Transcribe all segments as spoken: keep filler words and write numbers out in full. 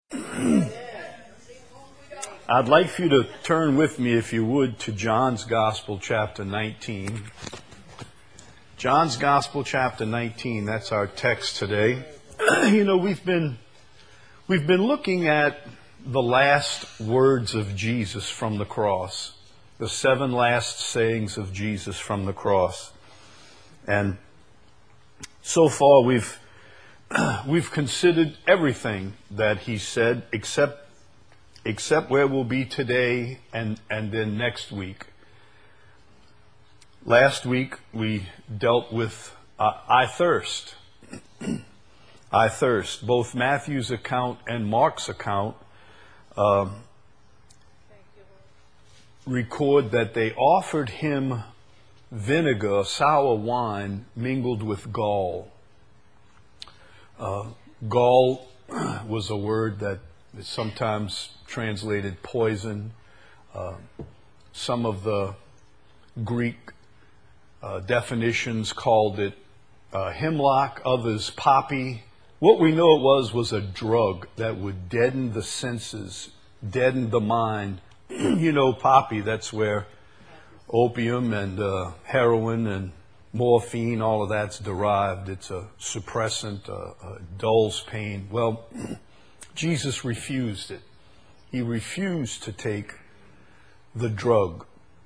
I'd like for you to turn with me, if you would, to John's Gospel, chapter nineteen. John's Gospel, chapter nineteen, that's our text today. You know, we've been we've been looking at the last words of Jesus from the cross, the seven last sayings of Jesus from the cross. And so far we've we've considered everything that he said except except where we'll be today and, and then next week. Last week we dealt with uh, I thirst. I thirst. Both Matthew's account and Mark's account uh, record that they offered him vinegar, sour wine, mingled with gall. Uh, gall was a word that is sometimes translated poison. Uh, some of the Greek uh, definitions called it uh, hemlock, others poppy. What we know it was was a drug that would deaden the senses, deaden the mind. You know, poppy, that's where opium and uh, heroin and morphine, all of that's derived. It's a suppressant, uh, uh, dulls pain. Well, Jesus refused it. He refused to take the drug.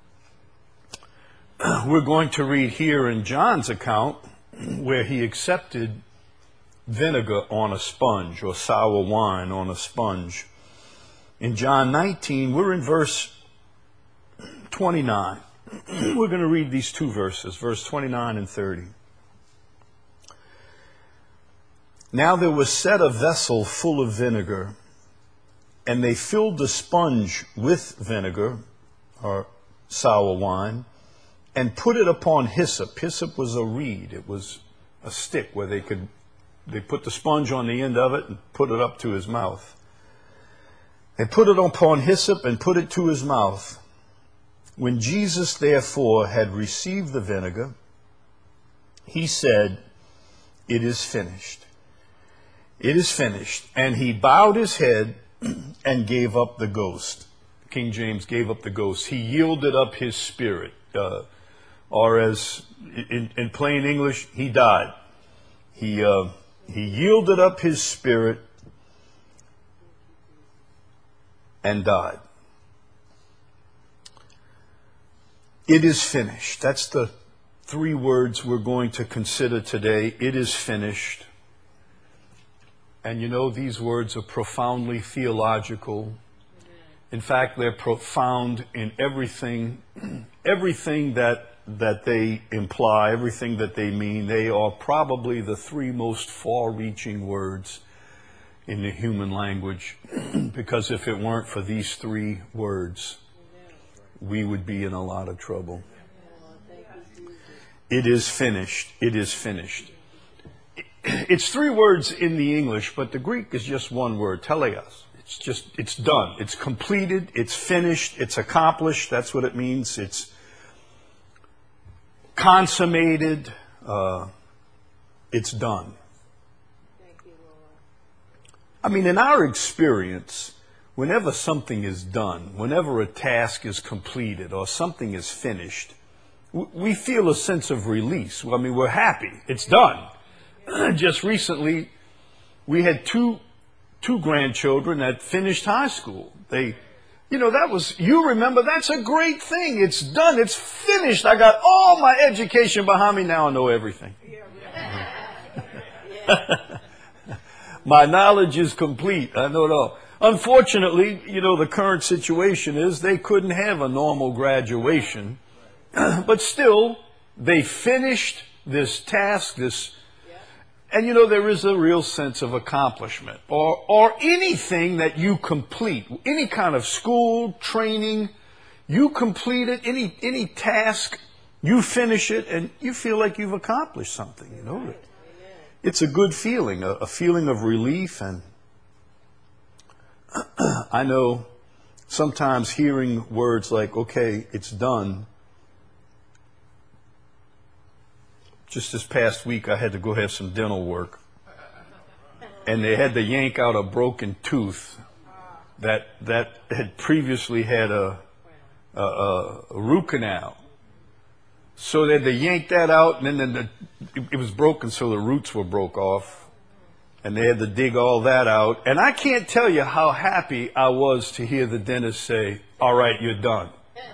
We're going to read here in John's account where he accepted vinegar on a sponge or sour wine on a sponge. In John nineteen, we're in verse twenty-nine. We're going to read these two verses, verse twenty-nine and thirty. Now there was set a vessel full of vinegar, and they filled the sponge with vinegar, or sour wine, and put it upon hyssop. Hyssop was a reed. It was a stick where they could, they put the sponge on the end of it and put it up to his mouth. They put it upon hyssop and put it to his mouth. When Jesus, therefore, had received the vinegar, he said, "It is finished. It is finished." And he bowed his head and gave up the ghost. King James gave up the ghost. He yielded up his spirit. Uh, or as in, in plain English, he died. He, uh, he yielded up his spirit and died. It is finished. That's the three words we're going to consider today. It is finished. And you know, these words are profoundly theological. In fact, they're profound in everything, everything that that they imply, everything that they mean. They are probably the three most far-reaching words in the human language. Because if it weren't for these three words, we would be in a lot of trouble. It is finished. It is finished. It's three words in the English, but the Greek is just one word, teleos. It's just, it's done. It's completed. It's finished. It's accomplished. That's what it means. It's consummated. Uh, it's done. I mean, in our experience, whenever something is done, whenever a task is completed or something is finished, we feel a sense of release. I mean, we're happy. It's done. Just recently, we had two two grandchildren that finished high school. They, you know, that was, you remember, that's a great thing. It's done. It's finished. I got all my education behind me. Now I know everything. My knowledge is complete. I know it all. Unfortunately, you know, the current situation is they couldn't have a normal graduation. But still, they finished this task, this. And you know, there is a real sense of accomplishment, or or anything that you complete, any kind of school, training, you complete it, any any task, you finish it, and you feel like you've accomplished something, you know. It's a good feeling, a, a feeling of relief. And I know sometimes hearing words like, okay, it's done. Just this past week, I had to go have some dental work. and they had to yank out a broken tooth that that had previously had a, a, a root canal. So they had to yank that out, and then the, it, it was broken, so the roots were broke off, and they had to dig all that out. And I can't tell you how happy I was to hear the dentist say, "All right, you're done."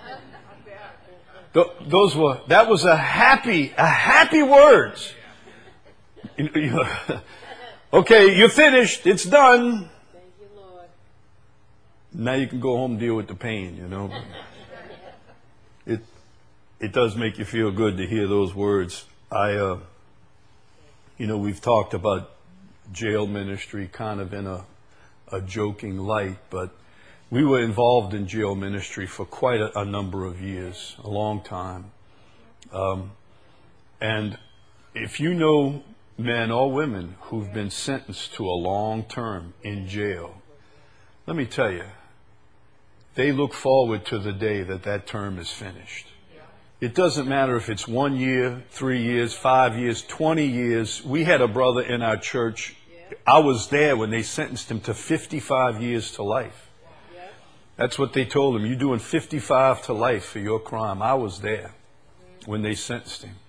Th- those were that was a happy, a happy words. You, you, okay, you're finished. It's done. Thank you, Lord. Now you can go home and deal with the pain. You know, it it does make you feel good to hear those words. I, uh, you know, we've talked about jail ministry kind of in a a joking light, but we were involved in jail ministry for quite a, a number of years, a long time. Um, and if you know men or women who've been sentenced to a long term in jail, let me tell you, they look forward to the day that that term is finished. It doesn't matter if it's one year, three years, five years, twenty years. We had a brother in our church. I was there when they sentenced him to fifty-five years to life. That's what they told him. You're doing fifty-five to life for your crime. I was there when they sentenced him.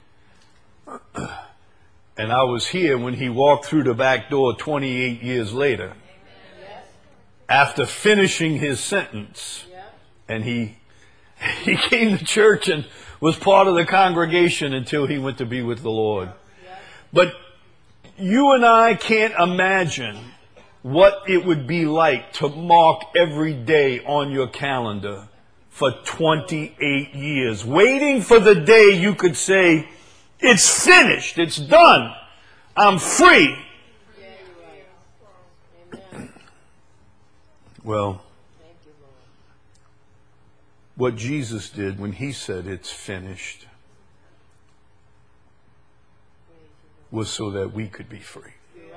And I was here when he walked through the back door twenty-eight years later, after finishing his sentence. And he he came to church and was part of the congregation until he went to be with the Lord. But you and I can't imagine what it would be like to mark every day on your calendar for twenty-eight years, waiting for the day you could say, "It's finished, it's done, I'm free." Well, what Jesus did when he said it's finished was so that we could be free.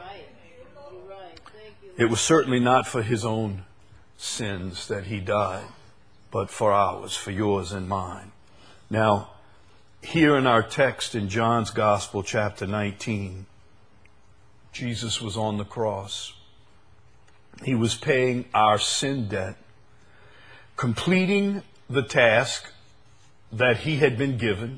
It was certainly not for his own sins that he died, but for ours, for yours and mine. Now, here in our text in John's Gospel, chapter nineteen, Jesus was on the cross. He was paying our sin debt, completing the task that he had been given,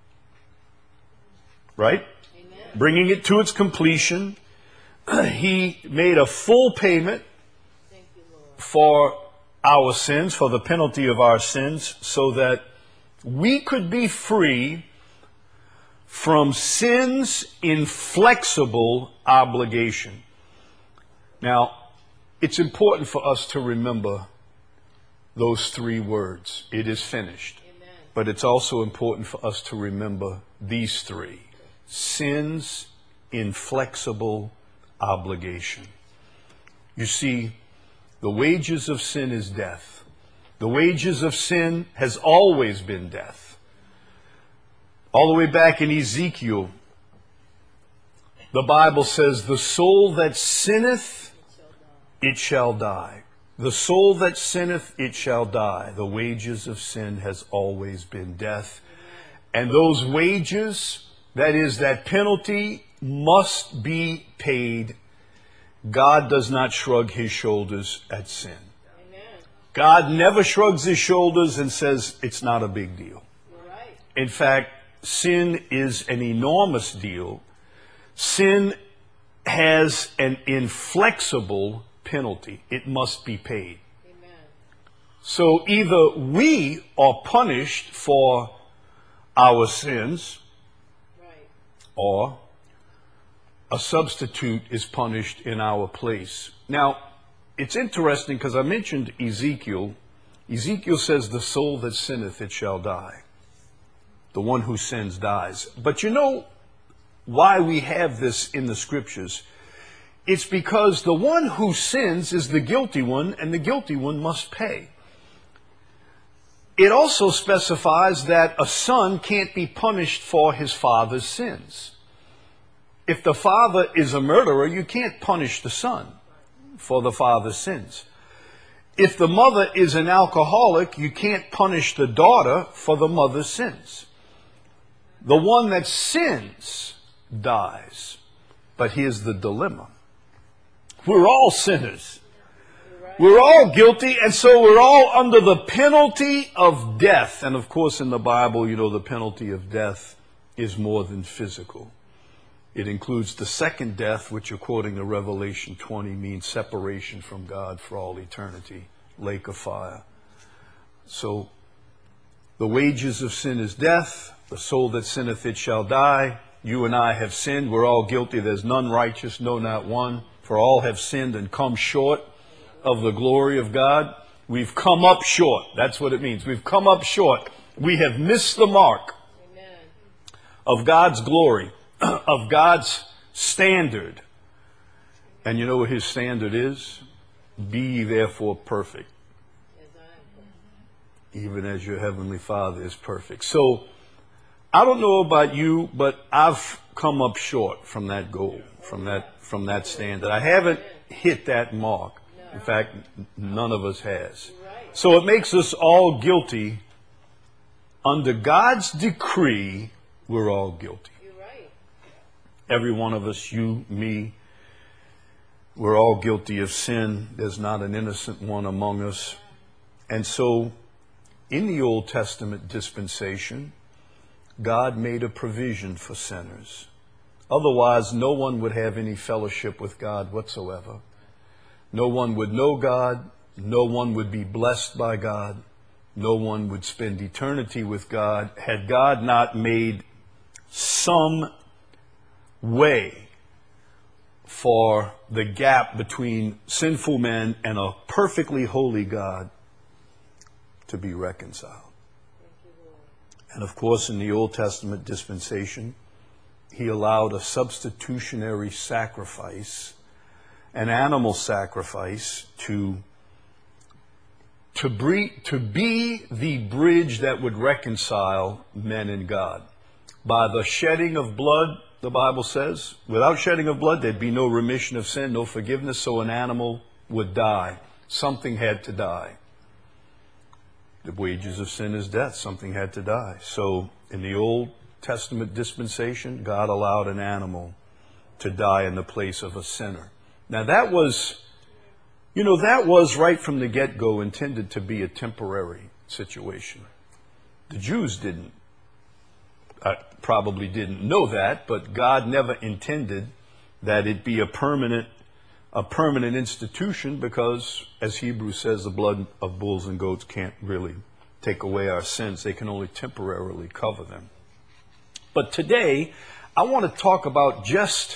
right? Amen. Bringing it to its completion. He made a full payment for our sins, for the penalty of our sins, so that we could be free from sin's inflexible obligation. Now, it's important for us to remember those three words. It is finished. Amen. But it's also important for us to remember these three. Sin's inflexible obligation. You see, the wages of sin is death. The wages of sin has always been death. All the way back in Ezekiel, the Bible says, "The soul that sinneth, it shall die. The soul that sinneth, it shall die." The wages of sin has always been death. And those wages, that is, that penalty, must be paid. God does not shrug his shoulders at sin. Amen. God never shrugs his shoulders and says it's not a big deal. Right. In fact, sin is an enormous deal. Sin has an inflexible penalty. It must be paid. Amen. So either we are punished for our sins, right, or a substitute is punished in our place. Now, it's interesting because I mentioned Ezekiel. Ezekiel says, "The soul that sinneth, it shall die." The one who sins dies. But you know why we have this in the scriptures? It's because the one who sins is the guilty one, and the guilty one must pay. It also specifies that a son can't be punished for his father's sins. If the father is a murderer, you can't punish the son for the father's sins. If the mother is an alcoholic, you can't punish the daughter for the mother's sins. The one that sins dies. But here's the dilemma. We're all sinners. We're all guilty, and so we're all under the penalty of death. And of course, in the Bible, you know, the penalty of death is more than physical. It includes the second death, which according to Revelation twenty means separation from God for all eternity, lake of fire. So the wages of sin is death. The soul that sinneth, it shall die. You and I have sinned. We're all guilty. There's none righteous, no, not one. For all have sinned and come short of the glory of God. We've come up short. That's what it means. We've come up short. We have missed the mark Amen. Of God's glory, of God's standard. And you know what his standard is? Be ye therefore perfect, even as your heavenly Father is perfect. So, I don't know about you, but I've come up short from that goal, from that, from that standard. I haven't hit that mark. In fact, none of us has. So it makes us all guilty. Under God's decree, we're all guilty. Every one of us, you, me, we're all guilty of sin. There's not an innocent one among us. And so, in the Old Testament dispensation, God made a provision for sinners. Otherwise, no one would have any fellowship with God whatsoever. No one would know God. No one would be blessed by God. No one would spend eternity with God had God not made some way for the gap between sinful men and a perfectly holy God to be reconciled. And of course, in the Old Testament dispensation, he allowed a substitutionary sacrifice, an animal sacrifice, to, to, bre- to be the bridge that would reconcile men and God. By the shedding of blood, the Bible says, without shedding of blood, there'd be no remission of sin, no forgiveness, so an animal would die. Something had to die. The wages of sin is death. Something had to die. So in the Old Testament dispensation, God allowed an animal to die in the place of a sinner. Now that was, you know, that was right from the get-go intended to be a temporary situation. The Jews didn't, uh, probably didn't know that, but God never intended that it be a permanent a permanent institution, because, as Hebrews says, the blood of bulls and goats can't really take away our sins. They can only temporarily cover them. But today, I want to talk about just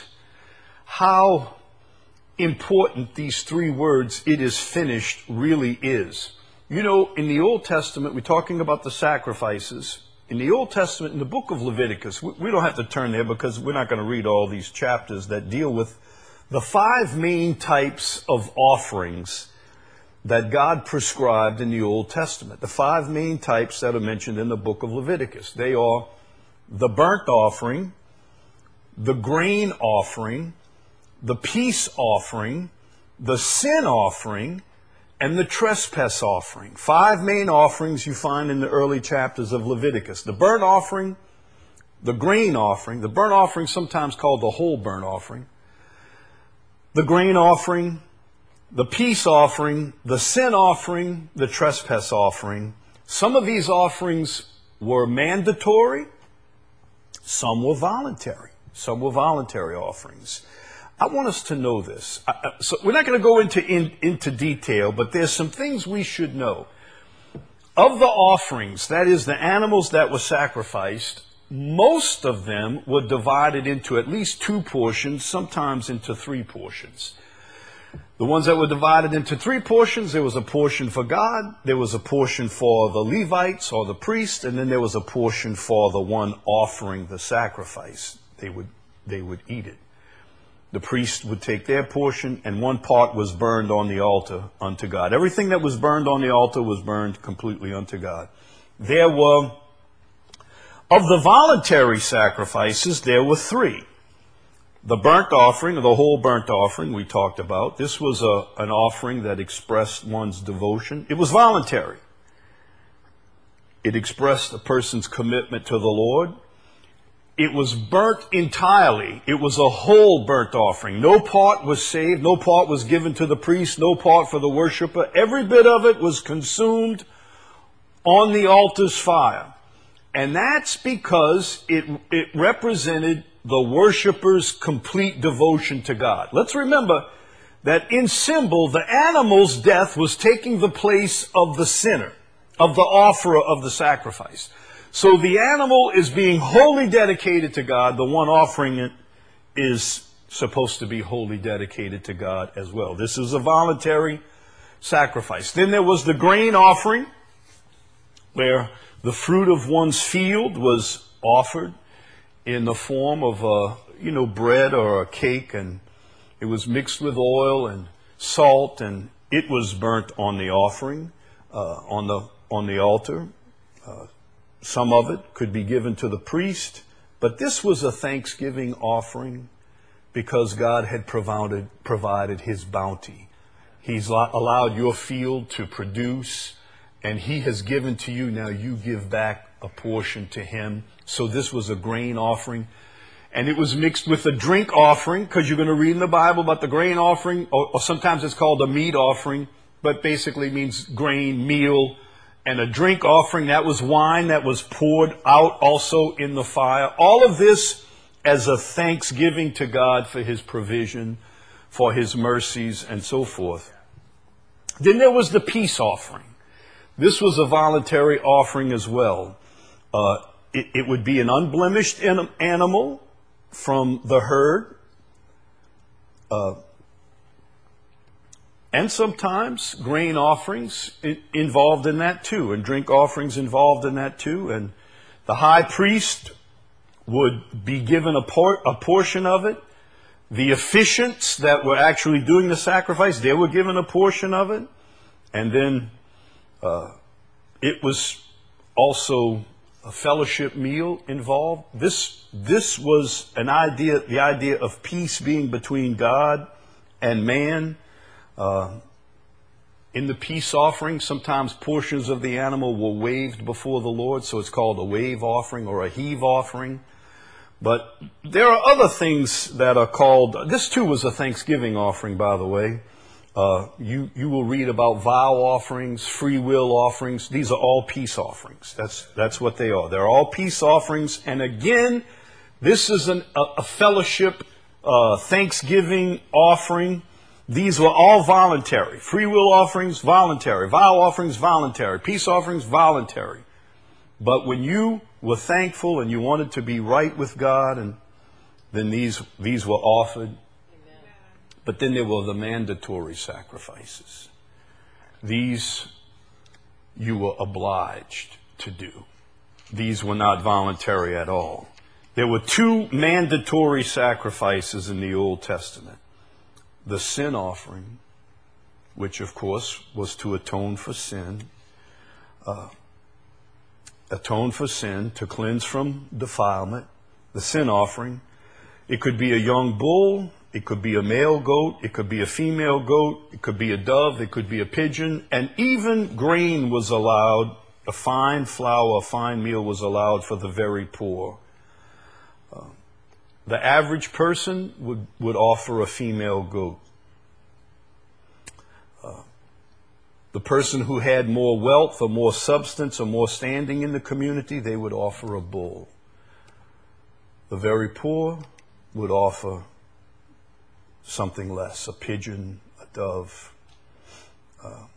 how important these three words, "it is finished," really is. You know, in the Old Testament, we're talking about the sacrifices. In the Old Testament, in the book of Leviticus, we, we don't have to turn there because we're not going to read all these chapters that deal with the five main types of offerings that God prescribed in the Old Testament. The five main types that are mentioned in the book of Leviticus. They are the burnt offering, the grain offering, the peace offering, the sin offering, and the trespass offering. Five main offerings you find in the early chapters of Leviticus. The burnt offering, the grain offering, the burnt offering sometimes called the whole burnt offering, the grain offering, the peace offering, the sin offering, the trespass offering. Some of these offerings were mandatory. Some were voluntary. Some were voluntary offerings. I want us to know this. So we're not going to go into, in, into detail, but there's some things we should know. Of the offerings, that is the animals that were sacrificed, most of them were divided into at least two portions, sometimes into three portions. The ones that were divided into three portions, there was a portion for God, there was a portion for the Levites or the priests, and then there was a portion for the one offering the sacrifice. They would, they would eat it. The priest would take their portion, and one part was burned on the altar unto God. Everything that was burned on the altar was burned completely unto God. There were Of the voluntary sacrifices, there were three. The burnt offering, or the whole burnt offering we talked about. This was a, an offering that expressed one's devotion. It was voluntary. It expressed a person's commitment to the Lord. it was burnt entirely. It was a whole burnt offering. No part was saved. No part was given to the priest. No part for the worshiper. Every bit of it was consumed on the altar's fire. And that's because it, it represented the worshiper's complete devotion to God. Let's remember that in symbol, the animal's death was taking the place of the sinner, of the offerer of the sacrifice. So the animal is being wholly dedicated to God. The one offering it is supposed to be wholly dedicated to God as well. This is a voluntary sacrifice. Then there was the grain offering, where the fruit of one's field was offered in the form of a, you know, bread or a cake, and it was mixed with oil and salt, and it was burnt on the offering, uh, on the on the altar. Uh, some of it could be given to the priest, but this was a thanksgiving offering because God had provided provided His bounty. He's allowed your field to produce, and He has given to you. Now you give back a portion to Him. So this was a grain offering. And it was mixed with a drink offering, because you're going to read in the Bible about the grain offering, or, or sometimes it's called a meat offering, but basically means grain, meal, and a drink offering. That was wine that was poured out also in the fire. All of this as a thanksgiving to God for His provision, for His mercies, and so forth. Then there was the peace offering. This was a voluntary offering as well. Uh, it, it would be an unblemished anim- animal from the herd. Uh, and sometimes grain offerings I- involved in that too, and drink offerings involved in that too. And the high priest would be given a, por- a portion of it. The officiants that were actually doing the sacrifice, they were given a portion of it. And then uh, it was also a fellowship meal involved. This this was an idea, the idea of peace being between God and man. Uh, in the peace offering, sometimes portions of the animal were waved before the Lord, so it's called a wave offering or a heave offering. But there are other things that are called, this too was a thanksgiving offering, by the way. Uh, you, you will read about vow offerings, free will offerings. These are all peace offerings. That's, that's what they are. They're all peace offerings. And again, this is an, a, a fellowship, uh, thanksgiving offering. These were all voluntary. Free will offerings, voluntary. Vow offerings, voluntary. Peace offerings, voluntary. But when you were thankful and you wanted to be right with God, and then these, these were offered. But then there were the mandatory sacrifices. These you were obliged to do. These were not voluntary at all. There were two mandatory sacrifices in the Old Testament. The sin offering, which of course was to atone for sin. Uh, atone for sin, to cleanse from defilement. The sin offering. It could be a young bull. It could be a male goat, it could be a female goat, it could be a dove, it could be a pigeon, and even grain was allowed, a fine flour, a fine meal was allowed for the very poor. Uh, the average person would, would offer a female goat. Uh, the person who had more wealth or more substance or more standing in the community, they would offer a bull. The very poor would offer something less, a pigeon, a dove. Uh,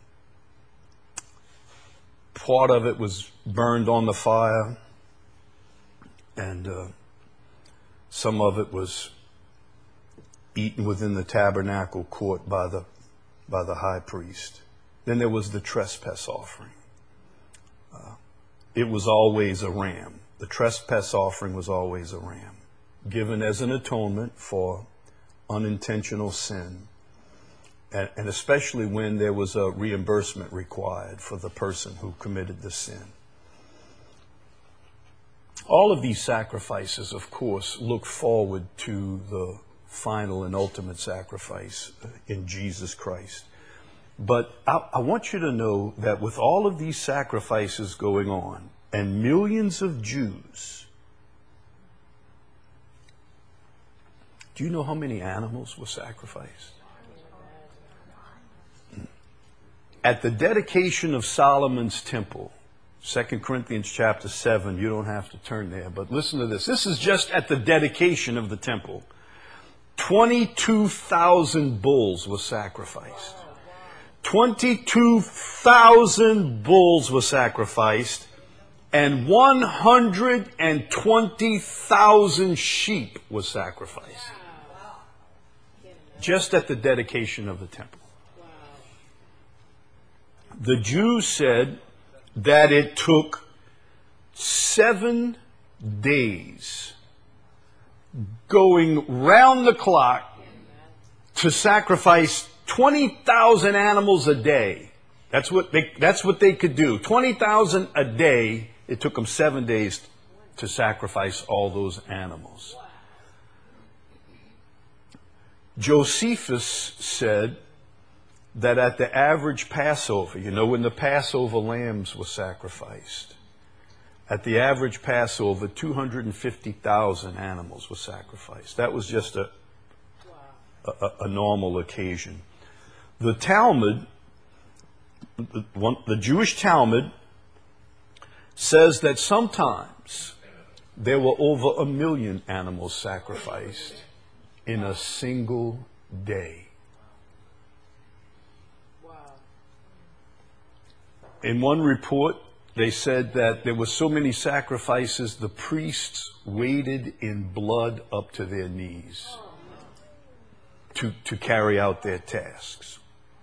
part of it was burned on the fire, and uh, some of it was eaten within the tabernacle court by the by the high priest. Then there was the trespass offering. Uh, it was always a ram. The trespass offering was always a ram, given as an atonement for unintentional sin, and, and especially when there was a reimbursement required for the person who committed the sin. All of these sacrifices, of course, look forward to the final and ultimate sacrifice in Jesus Christ. But I, I want you to know that with all of these sacrifices going on, and millions of Jews Do you know how many animals were sacrificed? At the dedication of Solomon's temple, Second Corinthians chapter seven, you don't have to turn there, but listen to this. This is just at the dedication of the temple. twenty-two thousand bulls were sacrificed. twenty-two thousand bulls were sacrificed, and one hundred twenty thousand sheep were sacrificed. Just at the dedication of the temple. The Jews said that it took seven days going round the clock to sacrifice twenty thousand animals a day. That's what they, that's what they could do. twenty thousand a day. It took them seven days to sacrifice all those animals. Josephus said that at the average Passover, you know, when the Passover lambs were sacrificed, at the average Passover, two hundred fifty thousand animals were sacrificed. That was just a, a, a normal occasion. The Talmud, the, one, the Jewish Talmud, says that sometimes there were over a million animals sacrificed in a single day. In one report, they said that there were so many sacrifices, the priests waded in blood up to their knees to, to carry out their tasks.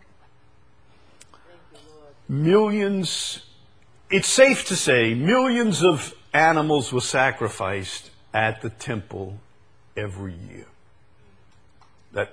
Millions, it's safe to say, millions of animals were sacrificed at the temple every year. That,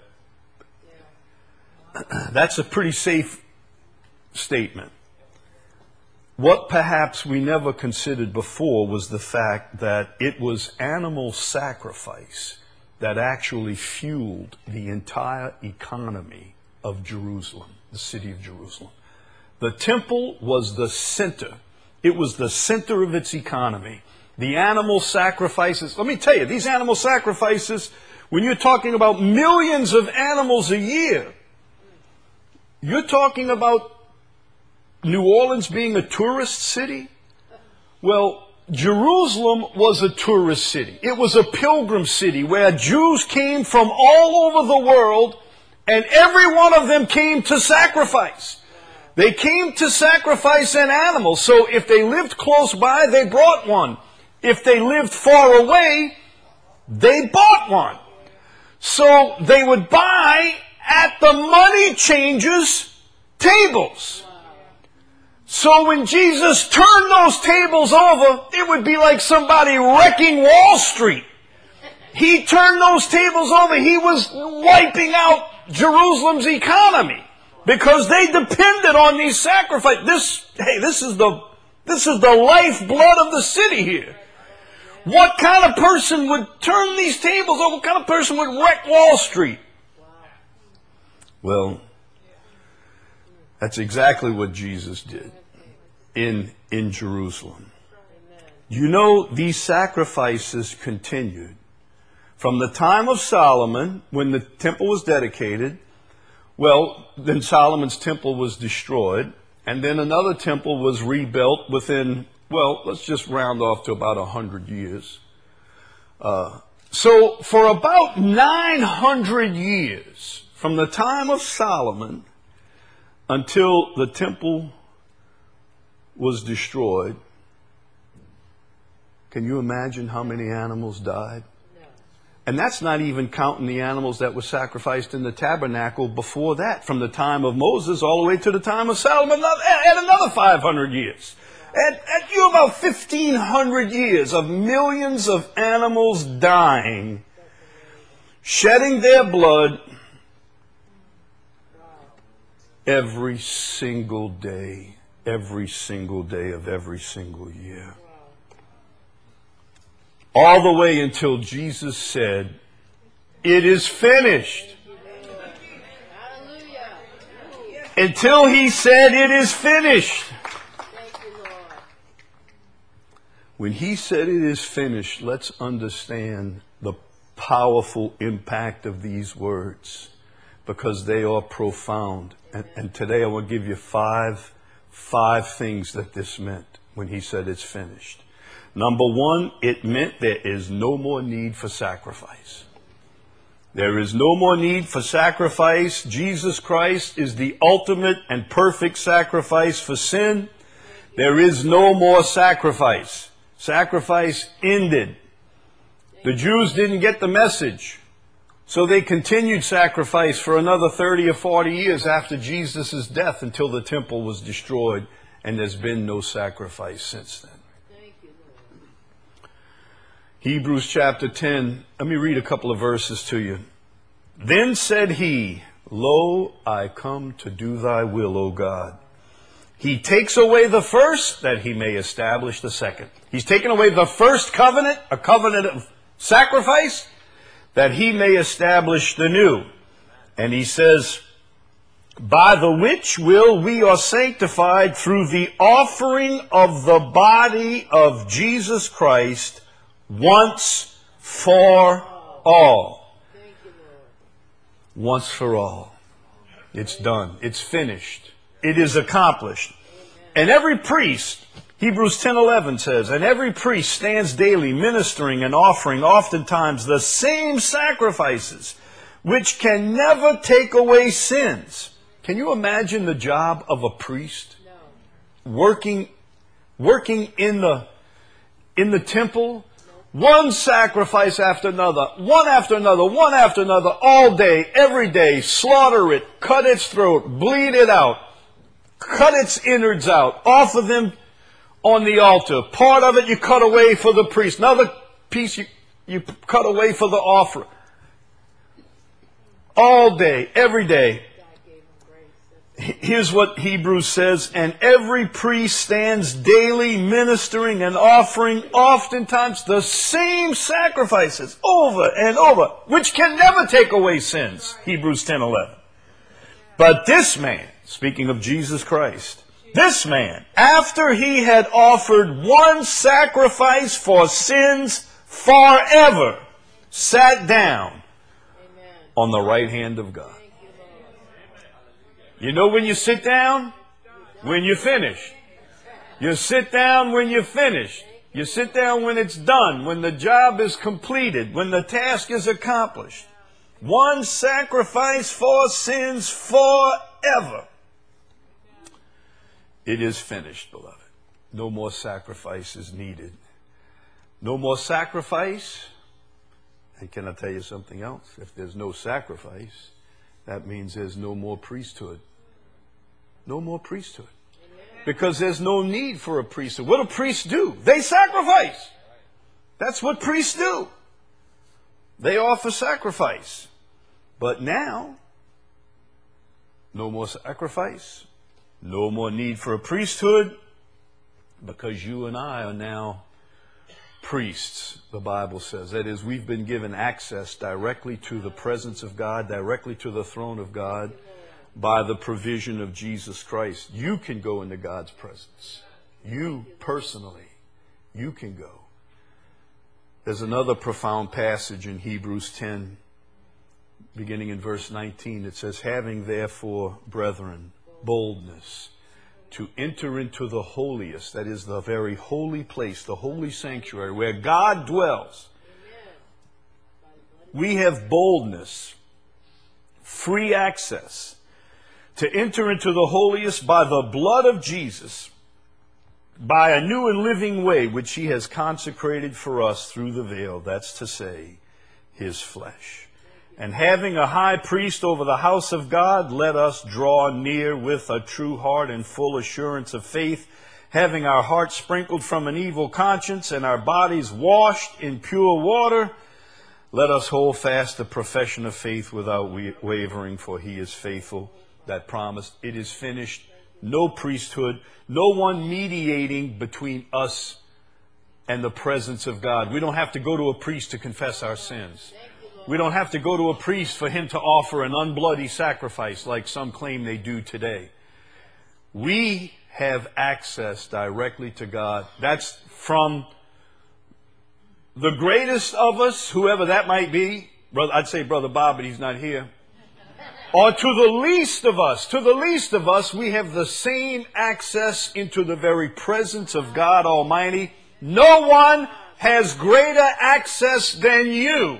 that's a pretty safe statement. What perhaps we never considered before was the fact that it was animal sacrifice that actually fueled the entire economy of Jerusalem, the city of Jerusalem. The temple was the center. It was the center of its economy. The animal sacrifices, let me tell you, these animal sacrifices, when you're talking about millions of animals a year, you're talking about New Orleans being a tourist city? Well, Jerusalem was a tourist city. It was a pilgrim city where Jews came from all over the world, and every one of them came to sacrifice. They came to sacrifice an animal. So if they lived close by, they brought one. If they lived far away, they bought one. So they would buy at the money changers' tables. So when Jesus turned those tables over, it would be like somebody wrecking Wall Street. He turned those tables over. He was wiping out Jerusalem's economy because they depended on these sacrifices. This, hey, this is the, this is the lifeblood of the city here. What kind of person would turn these tables over? What kind of person would wreck Wall Street? Well, that's exactly what Jesus did in, in Jerusalem. You know, these sacrifices continued from the time of Solomon, when the temple was dedicated. Well, then Solomon's temple was destroyed, and then another temple was rebuilt within, well, let's just round off to about a hundred years. Uh, so for about nine hundred years, from the time of Solomon until the temple was destroyed, can you imagine how many animals died? No. And that's not even counting the animals that were sacrificed in the tabernacle before that, from the time of Moses all the way to the time of Solomon, at another five hundred years. At, at you about fifteen hundred years of millions of animals dying, shedding their blood every single day, every single day of every single year. All the way until Jesus said, "It is finished." Until he said, "It is finished." When he said it is finished, let's understand the powerful impact of these words because they are profound. And, and today I want to give you five, five things that this meant when he said it's finished. Number one, it meant there is no more need for sacrifice. There is no more need for sacrifice. Jesus Christ is the ultimate and perfect sacrifice for sin. There is no more sacrifice. Sacrifice ended. The Jews didn't get the message, so they continued sacrifice for another thirty or forty years after Jesus' death until the temple was destroyed, and there's been no sacrifice since then. Hebrews chapter ten, let me read a couple of verses to you. Then said he, Lo, I come to do thy will, O God. He takes away the first that he may establish the second. He's taken away the first covenant, a covenant of sacrifice, that he may establish the new. And he says, by the which will we are sanctified through the offering of the body of Jesus Christ once for all. Once for all. It's done. It's finished. It is accomplished. And every priest, Hebrews ten eleven says, and every priest stands daily ministering and offering oftentimes the same sacrifices, which can never take away sins. Can you imagine the job of a priest? No. Working, working in the, in the temple? No. One sacrifice after another, one after another, one after another, all day, every day, slaughter it, cut its throat, bleed it out, cut its innards out, offer them on the altar. Part of it you cut away for the priest. Another piece you, you cut away for the offering. All day, every day. Here's what Hebrews says, and every priest stands daily ministering and offering oftentimes the same sacrifices over and over, which can never take away sins. Hebrews ten eleven. But this man, speaking of Jesus Christ, this man, after he had offered one sacrifice for sins forever, sat down on the right hand of God. You know when you sit down? When you're finished. You sit down when you're finished. You sit down when it's done, when the job is completed, when the task is accomplished. One sacrifice for sins forever. It is finished, beloved. No more sacrifice is needed. No more sacrifice. And can I tell you something else? If there's no sacrifice, that means there's no more priesthood. No more priesthood. Because there's no need for a priesthood. What do priests do? They sacrifice. That's what priests do. They offer sacrifice. But now, no more sacrifice. No more need for a priesthood. Because you and I are now priests, the Bible says. That is, we've been given access directly to the presence of God, directly to the throne of God, by the provision of Jesus Christ. You can go into God's presence. You personally, you can go. There's another profound passage in Hebrews ten, beginning in verse nineteen. It says, having therefore, brethren, boldness to enter into the holiest, that is the very holy place, the holy sanctuary where God dwells. We have boldness, free access to enter into the holiest by the blood of Jesus, by a new and living way which he has consecrated for us through the veil, that's to say, his flesh. And having a high priest over the house of God, let us draw near with a true heart and full assurance of faith, having our hearts sprinkled from an evil conscience and our bodies washed in pure water. Let us hold fast the profession of faith without wavering, for he is faithful that promised. It is finished. No priesthood, no one mediating between us and the presence of God. We don't have to go to a priest to confess our sins. We don't have to go to a priest for him to offer an unbloody sacrifice like some claim they do today. We have access directly to God. That's from the greatest of us, whoever that might be, brother, I'd say Brother Bob, but he's not here, or to the least of us, to the least of us, we have the same access into the very presence of God Almighty. No one has greater access than you.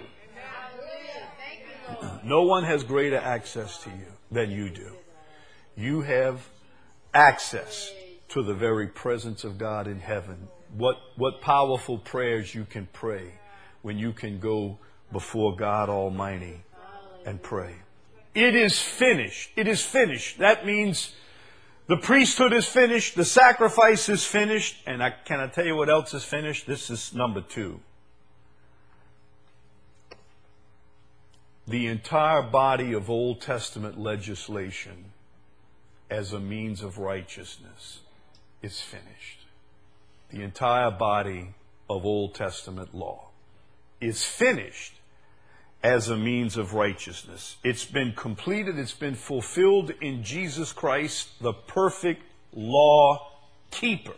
No one has greater access to you than you do. You have access to the very presence of God in heaven. What, what powerful prayers you can pray when you can go before God Almighty and pray. It is finished. It is finished. That means the priesthood is finished. The sacrifice is finished. And I, can I tell you what else is finished? This is number two. The entire body of Old Testament legislation as a means of righteousness is finished. The entire body of Old Testament law is finished as a means of righteousness. It's been completed. It's been fulfilled in Jesus Christ, the perfect law keeper.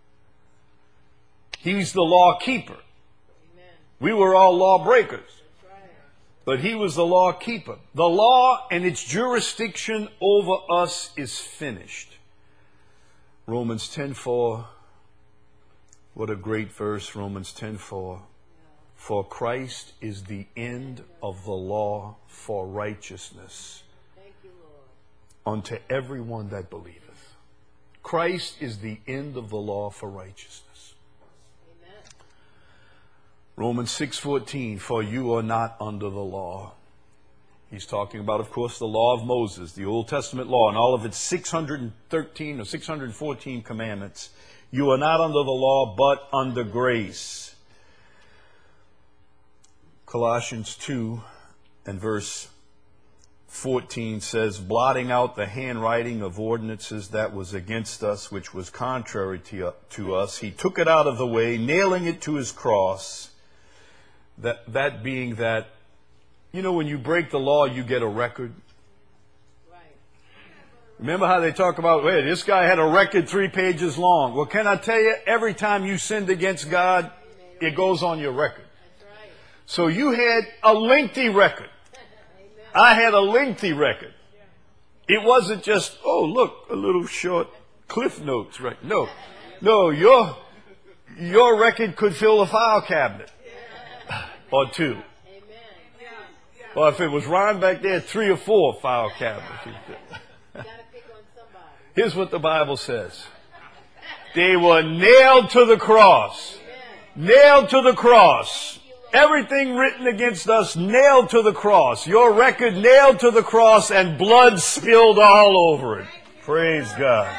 He's the law keeper. Amen. We were all law breakers. But he was the law keeper. The law and its jurisdiction over us is finished. Romans ten four. What a great verse, Romans ten four. For Christ is the end of the law for righteousness unto everyone that believeth. Christ is the end of the law for righteousness. Amen. Romans six fourteen, for you are not under the law. He's talking about, of course, the law of Moses, the Old Testament law, and all of its six hundred thirteen or six hundred fourteen commandments. You are not under the law, but under grace. Colossians two and verse fourteen says, blotting out the handwriting of ordinances that was against us, which was contrary to, to us, he took it out of the way, nailing it to his cross. That, that being that, you know, when you break the law, you get a record. Right. Remember how they talk about, hey, this guy had a record three pages long. Well, can I tell you, every time you sinned against God, it goes on your record. So you had a lengthy record. I had a lengthy record. It wasn't just, oh, look, a little short Cliff Notes record. No, no, your, your record could fill a file cabinet or two. Or if it was Ron back there, three or four file cabinets. Here's what the Bible says. They were nailed to the cross. Nailed to the cross. Everything written against us nailed to the cross. Your record nailed to the cross and blood spilled all over it. Praise God.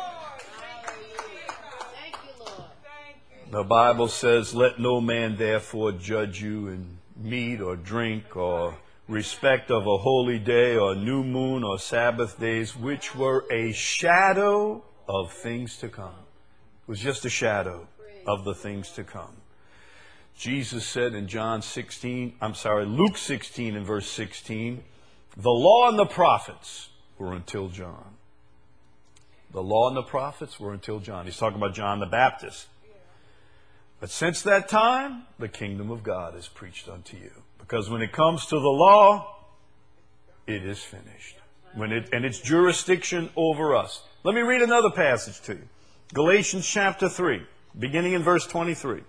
The Bible says, let no man therefore judge you in meat or drink or respect of a holy day or new moon or Sabbath days, which were a shadow of things to come. It was just a shadow of the things to come. Jesus said in John sixteen, I'm sorry, Luke sixteen and verse sixteen, the law and the prophets were until John. The law and the prophets were until John. He's talking about John the Baptist. But since that time, the kingdom of God is preached unto you. Because when it comes to the law, it is finished. When it, and its jurisdiction over us. Let me read another passage to you. Galatians chapter three, beginning in verse twenty-three.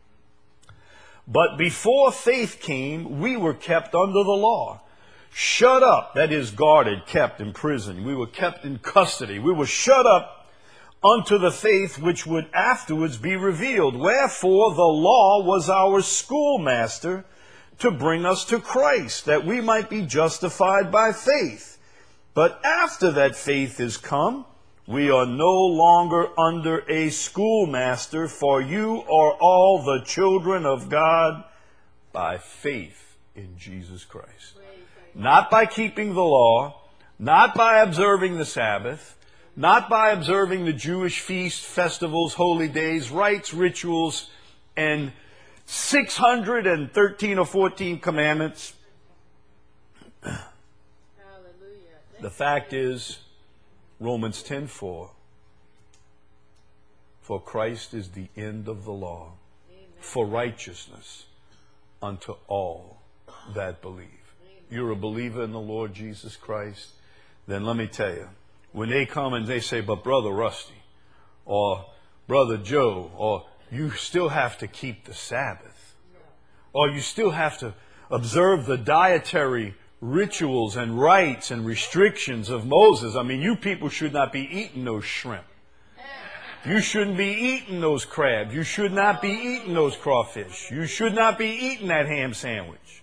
But before faith came, we were kept under the law. Shut up, that is guarded, kept in prison. We were kept in custody. We were shut up unto the faith which would afterwards be revealed. Wherefore the law was our schoolmaster to bring us to Christ, that we might be justified by faith. But after that faith is come, we are no longer under a schoolmaster, for you are all the children of God by faith in Jesus Christ. Not by keeping the law, not by observing the Sabbath, not by observing the Jewish feasts, festivals, holy days, rites, rituals, and six hundred thirteen or fourteen commandments. The fact is, Romans ten four, for Christ is the end of the law for righteousness unto all that believe. You're a believer in the Lord Jesus Christ, then let me tell you, when they come and they say, but Brother Rusty, or Brother Joe, or you still have to keep the Sabbath, or you still have to observe the dietary rituals and rites and restrictions of Moses. I mean, you people should not be eating those shrimp. You shouldn't be eating those crabs. You should not be eating those crawfish. You should not be eating that ham sandwich.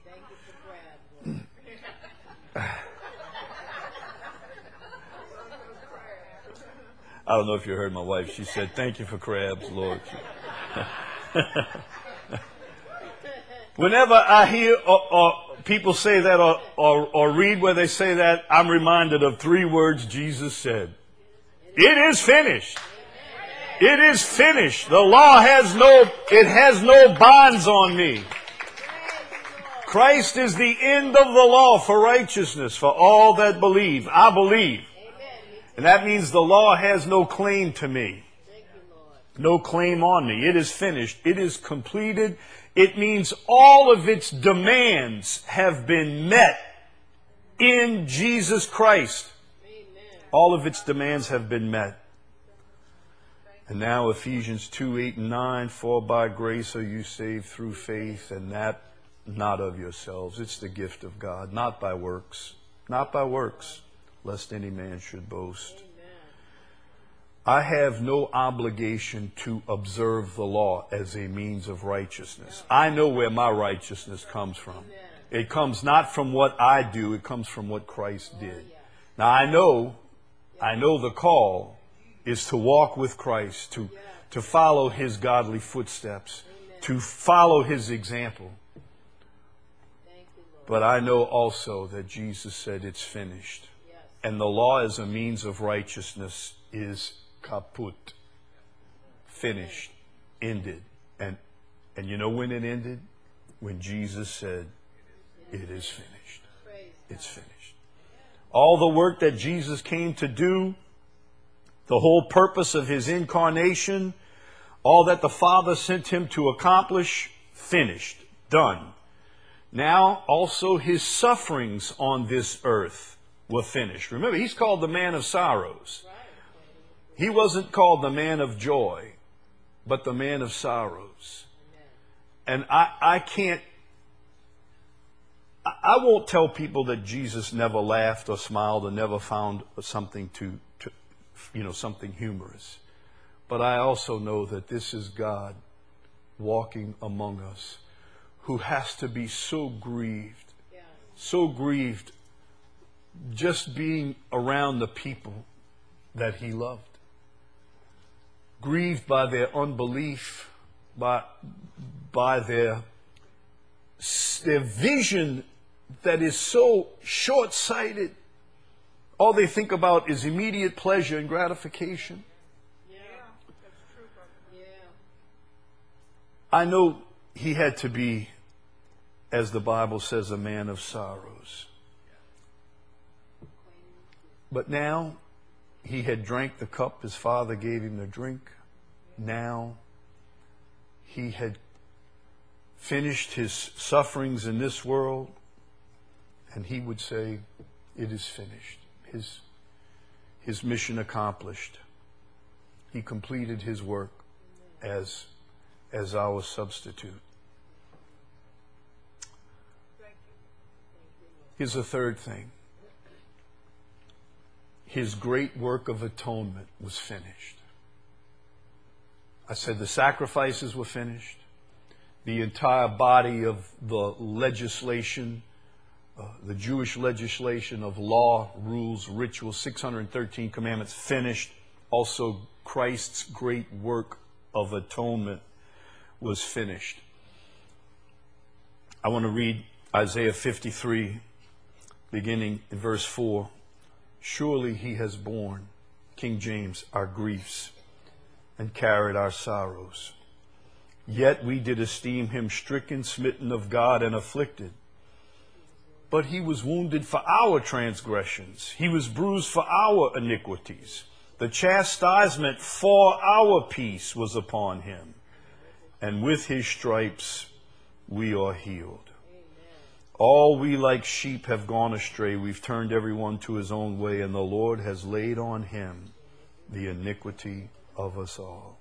I don't know if you heard my wife. She said, thank you for crabs, Lord. Whenever I hear or, or people say that or, or, or read where they say that, I'm reminded of three words Jesus said. It is finished. It is finished. The law has no, it has no bonds on me. Christ is the end of the law for righteousness for all that believe. I believe. And that means the law has no claim to me. No claim on me. It is finished. It is completed. It means all of its demands have been met in Jesus Christ. All of its demands have been met. And now Ephesians two, eight and nine, for by grace are you saved through faith, and that not of yourselves. It's the gift of God, not by works. Not by works, lest any man should boast. I have no obligation to observe the law as a means of righteousness. I know where my righteousness comes from. It comes not from what I do, it comes from what Christ did. Now I know, I know the call is to walk with Christ, to, to follow His godly footsteps, to follow His example. But I know also that Jesus said it's finished. And the law as a means of righteousness is kaput. Finished. Ended. And, and you know when it ended? When Jesus said, it is finished. It's finished. All the work that Jesus came to do, the whole purpose of His incarnation, all that the Father sent Him to accomplish, finished. Done. Now also His sufferings on this earth were finished. Remember, He's called the man of sorrows. He wasn't called the man of joy, but the man of sorrows. And I, I can't, I won't tell people that Jesus never laughed or smiled or never found something to, to, you know, something humorous. But I also know that this is God walking among us, who has to be so grieved, so grieved just being around the people that He loved. Grieved by their unbelief, by, by their, their vision that is so short-sighted. All they think about is immediate pleasure and gratification. Yeah, that's true, brother. Yeah. I know He had to be, as the Bible says, a man of sorrows. But now He had drank the cup His Father gave Him to drink. Now He had finished His sufferings in this world, and He would say, it is finished. His, his mission accomplished. He completed His work as, as our substitute. Here's a third thing. His great work of atonement was finished. I said the sacrifices were finished. The entire body of the legislation, uh, the Jewish legislation of law, rules, rituals, six hundred thirteen commandments finished. Also, Christ's great work of atonement was finished. I want to read Isaiah fifty-three, beginning in verse four. Surely He has borne, King James, our griefs and carried our sorrows. Yet we did esteem Him stricken, smitten of God, and afflicted. But He was wounded for our transgressions. He was bruised for our iniquities. The chastisement for our peace was upon Him, and with his stripes we are healed. All we like sheep have gone astray. We've turned everyone to his own way, and the Lord has laid on him the iniquity of us all.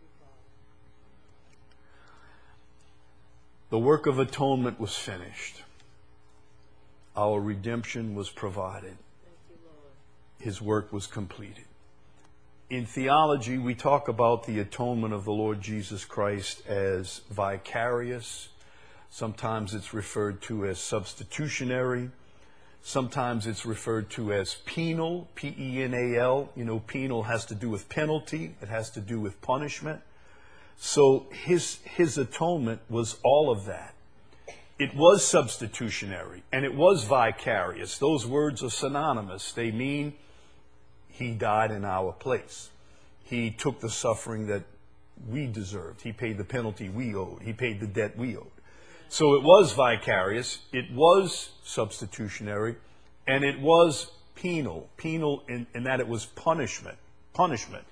The work of atonement was finished. Our redemption was provided. His work was completed. In theology, we talk about the atonement of the Lord Jesus Christ as vicarious. Sometimes it's referred to as substitutionary. Sometimes it's referred to as penal, P E N A L. You know, penal has to do with penalty. It has to do with punishment. So his, his atonement was all of that. It was substitutionary and it was vicarious. Those words are synonymous. They mean he died in our place. He took the suffering that we deserved. He paid the penalty we owed. He paid the debt we owed. So it was vicarious, it was substitutionary, and it was penal. Penal in, in that it was punishment. Punishment.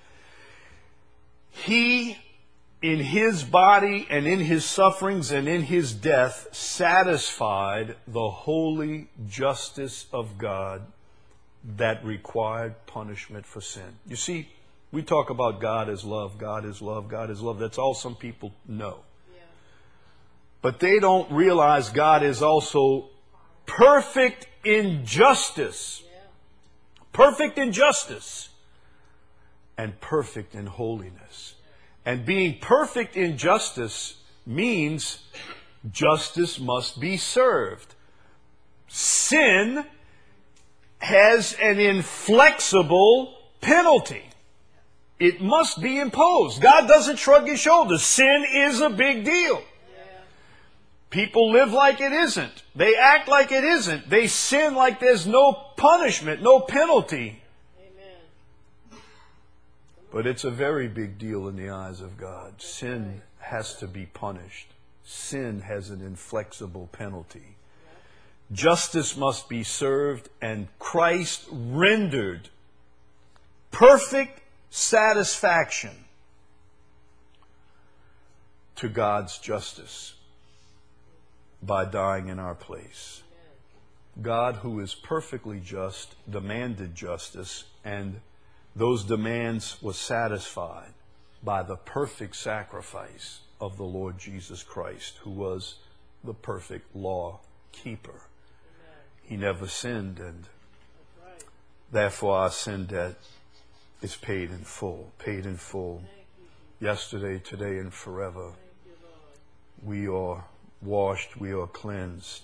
He, in his body and in his sufferings and in his death, satisfied the holy justice of God that required punishment for sin. You see, we talk about God as love, God is love, God is love. That's all some people know. But they don't realize God is also perfect in justice. Perfect in justice. And perfect in holiness. And being perfect in justice means justice must be served. Sin has an inflexible penalty. It must be imposed. God doesn't shrug his shoulders. Sin is a big deal. People live like it isn't. They act like it isn't. They sin like there's no punishment, no penalty. Amen. But it's a very big deal in the eyes of God. Sin has to be punished. Sin has an inflexible penalty. Justice must be served, and Christ rendered perfect satisfaction to God's justice by dying in our place. God, who is perfectly just, demanded justice, and those demands were satisfied by the perfect sacrifice of the Lord Jesus Christ, who was the perfect law keeper. He never sinned, and therefore our sin debt is paid in full, paid in full. Yesterday, today, and forever. We are washed, we are cleansed.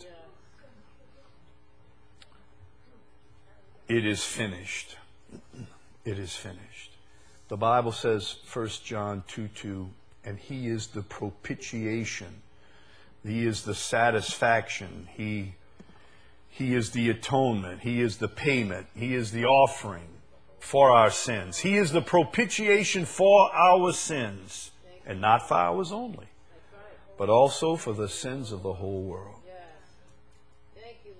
It is finished. It is finished. The Bible says, First John two two, and he is the propitiation. He is the satisfaction. He, he is the atonement. He is the payment. He is the offering for our sins. He is the propitiation for our sins, and not for ours only, but also for the sins of the whole world. Thank you,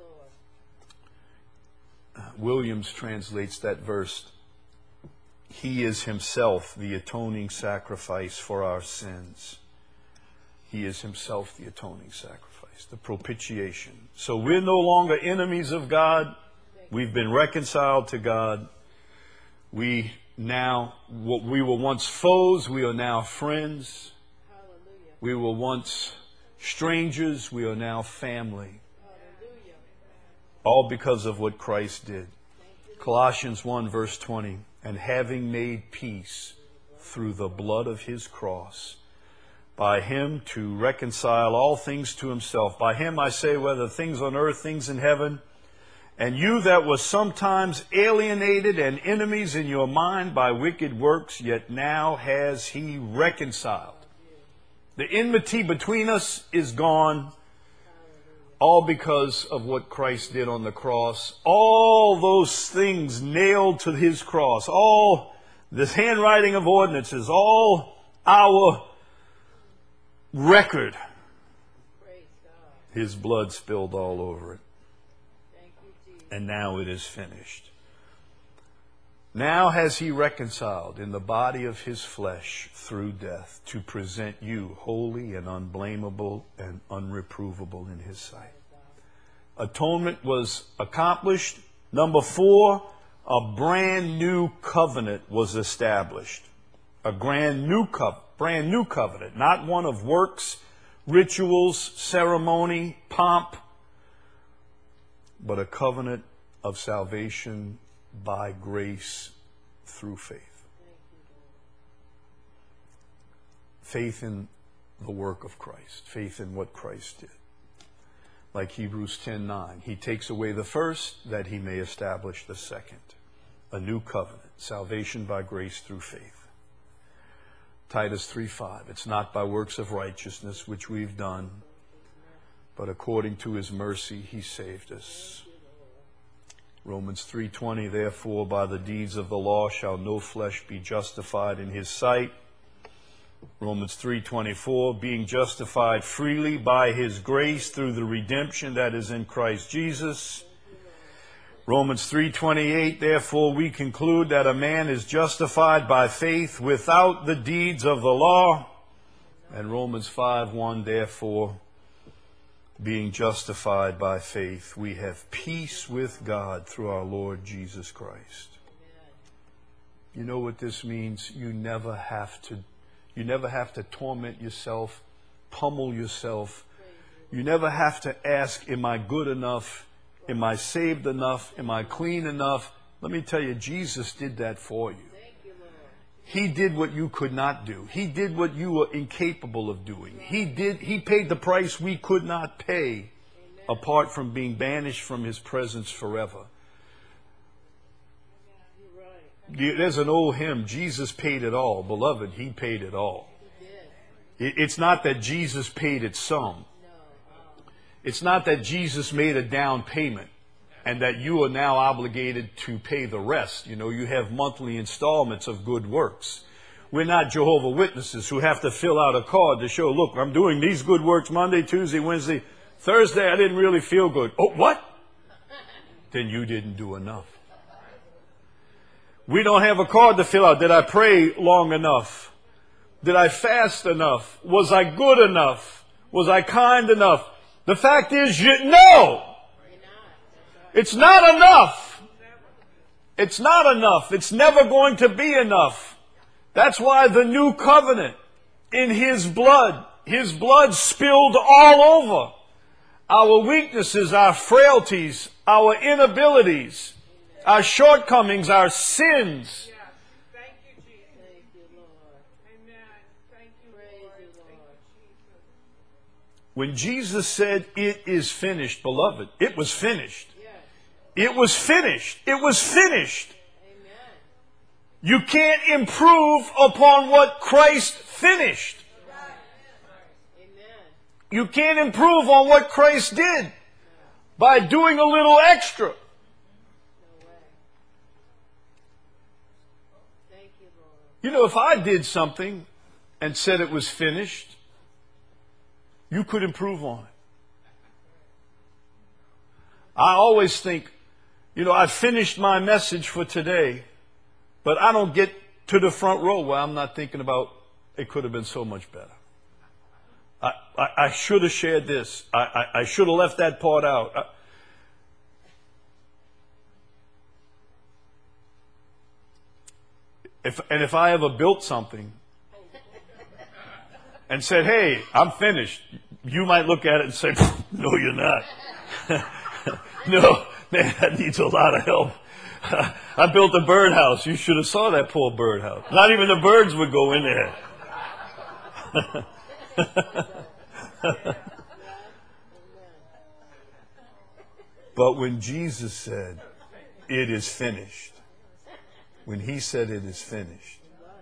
Lord. Williams translates that verse, he is himself the atoning sacrifice for our sins. He is himself the atoning sacrifice, the propitiation. So we're no longer enemies of God. We've been reconciled to God. We now, what we were once foes, we are now friends. Hallelujah. We were once strangers, we are now family. Hallelujah. All because of what Christ did. Colossians one verse twenty, and having made peace through the blood of his cross, by him to reconcile all things to himself. By him I say, whether things on earth, things in heaven. And you that was sometimes alienated and enemies in your mind by wicked works, yet now has he reconciled. The enmity between us is gone, all because of what Christ did on the cross. All those things nailed to his cross, all this handwriting of ordinances, all our record, Praise God. his blood spilled all over it. Thank you, Jesus. And now it is finished. Now has he reconciled in the body of his flesh through death to present you holy and unblameable and unreprovable in his sight. Atonement was accomplished. Number four, a brand new covenant was established. A brand new co- brand new covenant, not one of works, rituals, ceremony, pomp, but a covenant of salvation by grace through faith. Faith in the work of Christ. Faith in what Christ did. Like Hebrews ten nine. He takes away the first that he may establish the second. A new covenant. Salvation by grace through faith. Titus three five. It's not by works of righteousness which we've done, but according to his mercy he saved us. Romans three twenty. Therefore by the deeds of the law shall no flesh be justified in his sight. Romans three twenty-four, being justified freely by his grace through the redemption that is in Christ Jesus. Romans three twenty-eight, therefore we conclude that a man is justified by faith without the deeds of the law. And Romans five one, therefore, being justified by faith, we have peace with God through our Lord Jesus Christ. You know what this means? You never have to You never have to torment yourself, pummel yourself. You never have to ask, am I good enough? Am I saved enough? Am I clean enough? Let me tell you, Jesus did that for you. He did what you could not do. He did what you were incapable of doing. He did. He paid the price we could not pay apart from being banished from his presence forever. There's an old hymn, Jesus paid it all. Beloved, he paid it all. It's not that Jesus paid it some. It's not that Jesus made a down payment and that you are now obligated to pay the rest. You know, you have monthly installments of good works. We're not Jehovah's Witnesses who have to fill out a card to show, look, I'm doing these good works Monday, Tuesday, Wednesday, Thursday. I didn't really feel good. Oh, what? Then you didn't do enough. We don't have a card to fill out. Did I pray long enough? Did I fast enough? Was I good enough? Was I kind enough? The fact is, you no. It's not enough. It's not enough. It's never going to be enough. That's why the new covenant in his blood, his blood spilled all over our weaknesses, our frailties, our inabilities, our shortcomings, our sins. Yes. Thank you, Jesus. Thank you, Lord. Amen. Thank you, Praise Lord. you, Thank Lord. you, Jesus. When Jesus said, it is finished, beloved, it was finished. Yes. It was finished. It was finished. Amen. You can't improve upon what Christ finished. Amen. You can't improve on what Christ did by doing a little extra. No way. Thank you, Lord. You know, if I did something and said it was finished, you could improve on it. I always think, you know, I finished my message for today, but I don't get to the front row where I'm not thinking about it could have been so much better. I, I, I should have shared this. I, I, I should have left that part out. I, if, and if I ever built something and said, hey, I'm finished, you might look at it and say, no, you're not. No, man, that needs a lot of help. I built a birdhouse. You should have saw that poor birdhouse. Not even the birds would go in there. But when Jesus said, it is finished, when he said it is finished,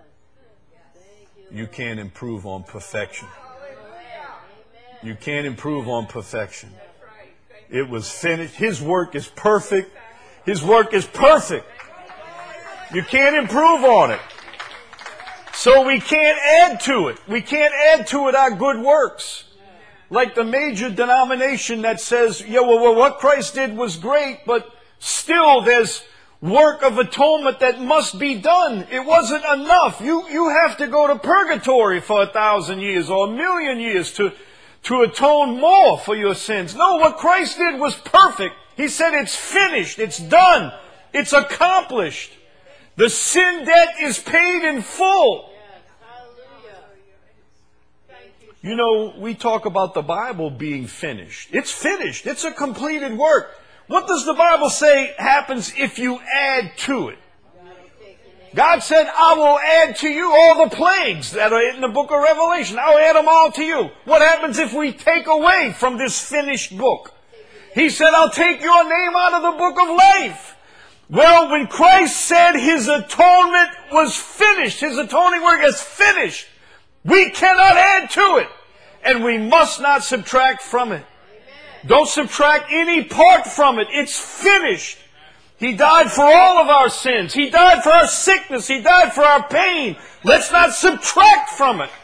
you can't improve on perfection. You can't improve on perfection. It was finished. His work is perfect. His work is perfect. You can't improve on it. So we can't add to it. We can't add to it our good works. Like the major denomination that says, yeah, well, well, what Christ did was great, but still there's work of atonement that must be done. It wasn't enough. You, you have to go to purgatory for a thousand years or a million years to, to atone more for your sins. No, what Christ did was perfect. He said it's finished. It's done. It's accomplished. The sin debt is paid in full. Yes. Hallelujah. Thank you. You know, we talk about the Bible being finished. It's finished. It's a completed work. What does the Bible say happens if you add to it? God said, I will add to you all the plagues that are in the book of Revelation. I'll add them all to you. What happens if we take away from this finished book? He said, I'll take your name out of the book of life. Well, when Christ said his atonement was finished, his atoning work is finished, we cannot add to it. And we must not subtract from it. Don't subtract any part from it. It's finished. He died for all of our sins. He died for our sickness. He died for our pain. Let's not subtract from it.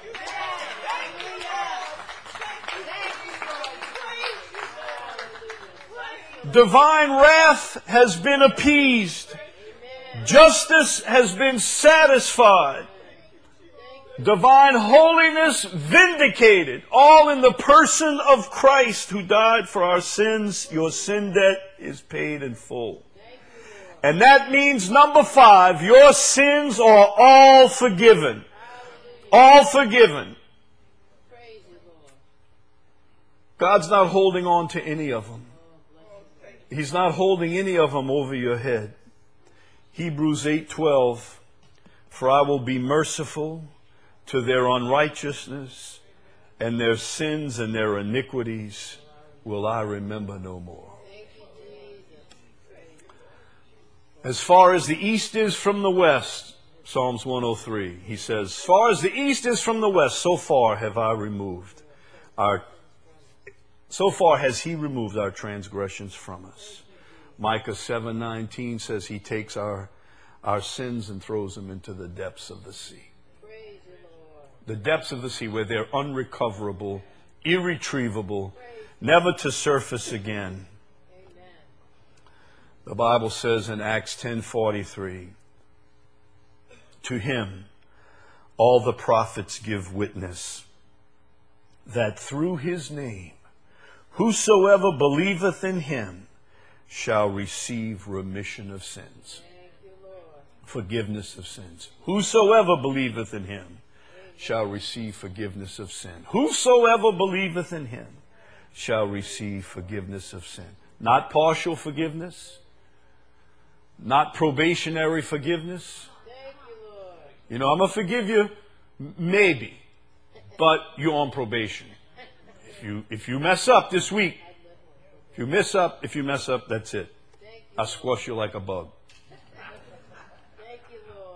Divine wrath has been appeased. Justice has been satisfied. Divine holiness vindicated. All in the person of Christ who died for our sins. Your sin debt is paid in full. And that means, number five, your sins are all forgiven. All forgiven. God's not holding on to any of them. He's not holding any of them over your head. Hebrews eight twelve, for I will be merciful to their unrighteousness, and their sins and their iniquities will I remember no more. As far as the east is from the west, Psalms one oh three, he says, as far as the east is from the west, so far have I removed our, so far has he removed our transgressions from us. Micah seven nineteen says he takes our, our sins and throws them into the depths of the sea. The depths of the sea where they're unrecoverable, irretrievable, never to surface again. The Bible says in Acts ten forty-three, to him all the prophets give witness that through his name whosoever believeth in him shall receive remission of sins. Forgiveness of sins. Whosoever believeth in him shall receive forgiveness of sin. Whosoever believeth in him shall receive forgiveness of sin. Not partial forgiveness. Not probationary forgiveness. Thank you, Lord. You know, I'm going to forgive you, maybe, but you're on probation. If you, if you mess up this week, if you mess up, if you mess up, that's it. I'll squash you like a bug. Thank you, Lord.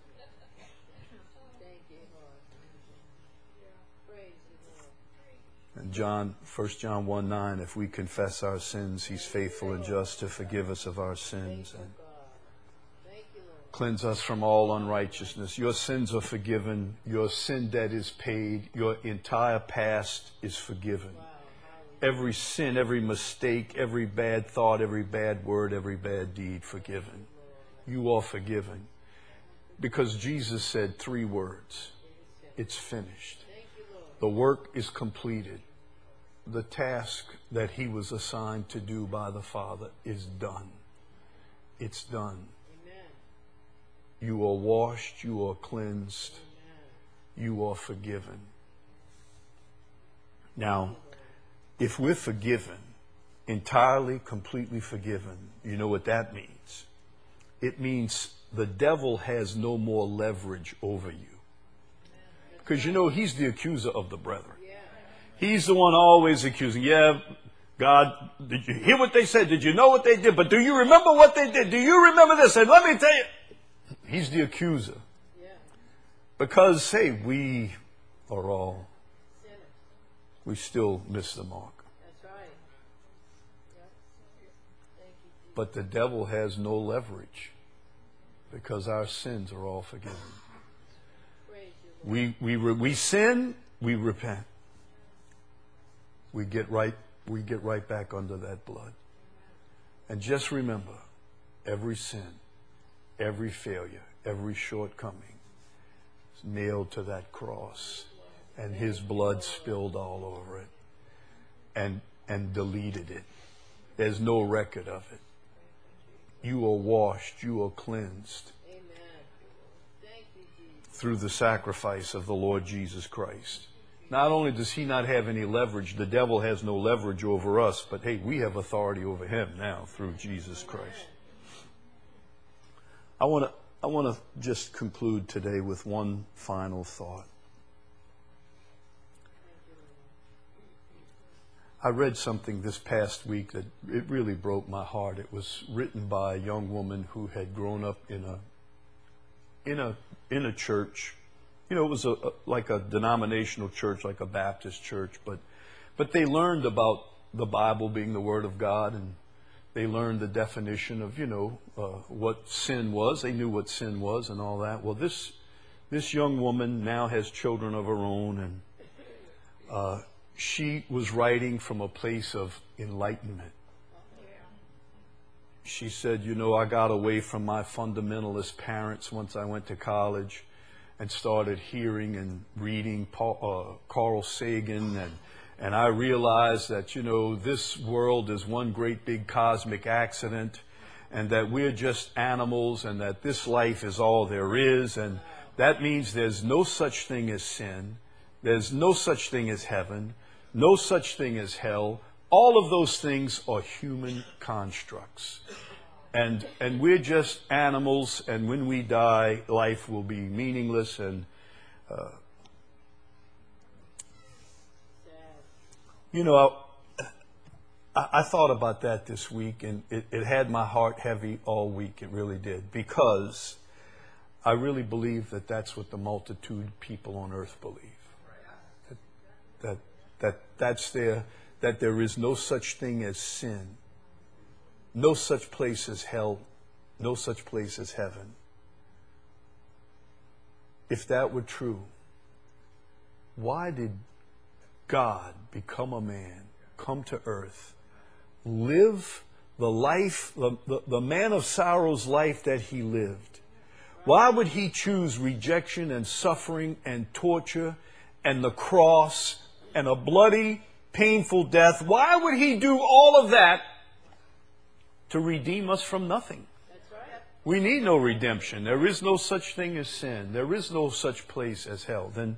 Thank you, Lord. Praise you, Lord. And John, First John one nine, if we confess our sins, he's faithful and just to forgive us of our sins and cleanse us from all unrighteousness. Your sins are forgiven. Your sin debt is paid. Your entire past is forgiven. Every sin, every mistake, every bad thought, every bad word, every bad deed forgiven. You are forgiven. Because Jesus said three words. It's finished. The work is completed. The task that he was assigned to do by the Father is done. It's done. You are washed, you are cleansed, you are forgiven. Now, if we're forgiven, entirely, completely forgiven, you know what that means? It means the devil has no more leverage over you. Because you know, he's the accuser of the brethren. He's the one always accusing. Yeah, God, did you hear what they said? Did you know what they did? But do you remember what they did? Do you remember this? And let me tell you, he's the accuser. Because, hey, we are all, we still miss the mark. That's right. Thank you. But the devil has no leverage because our sins are all forgiven. Praise you, Lord. We, we, re, we sin, we repent. We get right, we get right back under that blood. And just remember, every sin, every failure, every shortcoming is nailed to that cross, and his blood spilled all over it and and deleted it. There's no record of it. You are washed, you are cleansed through the sacrifice of the Lord Jesus Christ. Not only does he not have any leverage, the devil has no leverage over us, but hey, we have authority over him now through Jesus Christ. I want to I want to just conclude today with one final thought. I read something this past week that it really broke my heart. It was written by a young woman who had grown up in a in a in a church. You know, it was a, a like a denominational church, like a Baptist church, but but they learned about the Bible being the Word of God, and they learned the definition of, you know, uh, what sin was. They knew what sin was and all that. Well, this this young woman now has children of her own, and uh, she was writing from a place of enlightenment. She said, you know, I got away from my fundamentalist parents once I went to college and started hearing and reading Paul, uh, Carl Sagan, and and I realized that, you know, this world is one great big cosmic accident, and that we're just animals, and that this life is all there is, and that means there's no such thing as sin, there's no such thing as heaven, no such thing as hell. All of those things are human constructs. And and we're just animals, and when we die, life will be meaningless. And uh, you know, I, I thought about that this week, and it, it had my heart heavy all week. It really did, because I really believe that that's what the multitude of people on earth believe. That that, that that's their that there is no such thing as sin. No such place as hell, no such place as heaven. If that were true, why did God become a man, come to earth, live the life, the, the, the man of sorrows life that he lived? Why would he choose rejection and suffering and torture and the cross and a bloody, painful death? Why would he do all of that to redeem us from nothing? That's right. We need no redemption. There is no such thing as sin. There is no such place as hell. Then,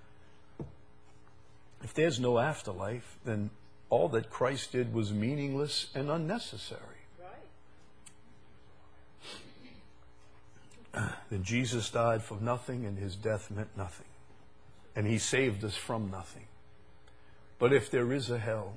if there's no afterlife, then all that Christ did was meaningless and unnecessary. Right. Then Jesus died for nothing, and his death meant nothing. And he saved us from nothing. But if there is a hell,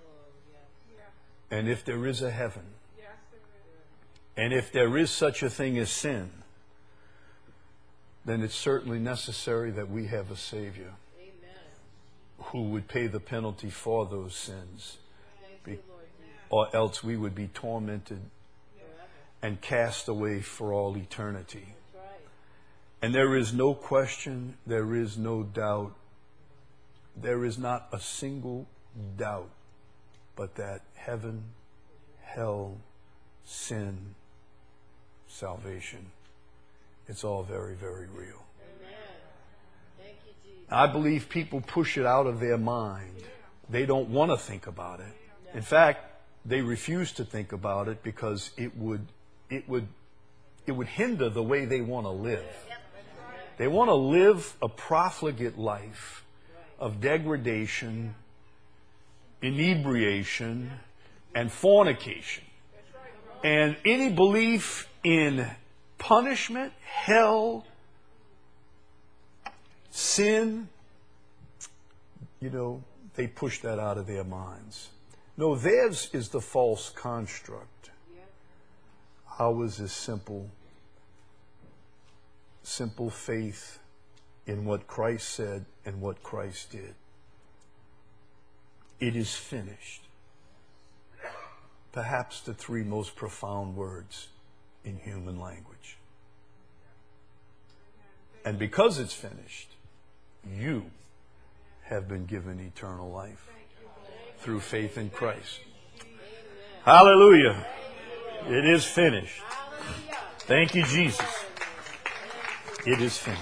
and if there is a heaven, and if there is such a thing as sin, then it's certainly necessary that we have a Savior. Amen. Who would pay the penalty for those sins. Thank Be, you, Lord. or else we would be tormented Forever. and cast away for all eternity. That's right. And there is no question, there is no doubt, there is not a single doubt but that heaven, hell, sin, salvation, it's all very, very real. Amen. Thank you, Jesus. I believe people push it out of their mind. They don't want to think about it. In fact, they refuse to think about it because it would it would it would hinder the way they want to live. They want to live a profligate life of degradation, inebriation, and fornication. And any belief in punishment, hell, sin, you know, they push that out of their minds. No, theirs is the false construct. Ours is simple, simple faith in what Christ said and what Christ did. It is finished. Perhaps the three most profound words in human language. And because it's finished, you have been given eternal life through faith in Christ. Hallelujah. It is finished. Hallelujah. Thank you, Jesus. It is finished.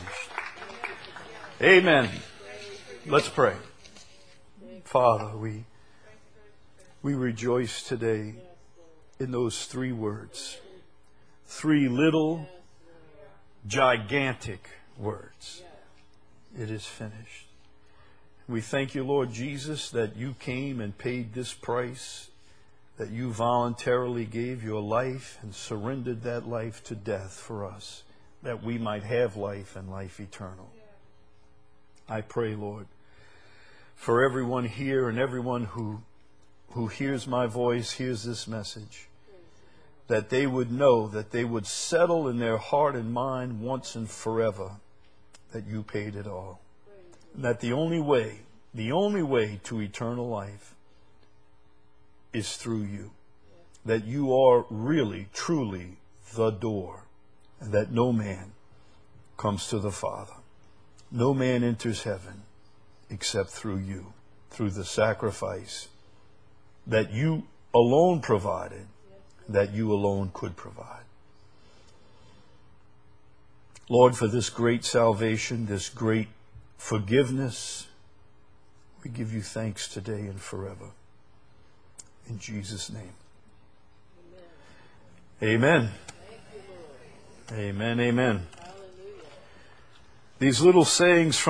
Amen. Let's pray. Father, we we rejoice today in those three words. Three little, gigantic words. It is finished. We thank you, Lord Jesus, that you came and paid this price, that you voluntarily gave your life and surrendered that life to death for us, that we might have life and life eternal. I pray, Lord, for everyone here and everyone who who hears my voice, hears this message, that they would know, that they would settle in their heart and mind once and forever that you paid it all. And that the only way, the only way to eternal life is through you. That you are really, truly the door. And that no man comes to the Father. No man enters heaven except through you, through the sacrifice that you alone provided, that you alone could provide. Lord, for this great salvation, this great forgiveness, we give you thanks today and forever. In Jesus' name. Amen. Amen, amen. Hallelujah. These little sayings from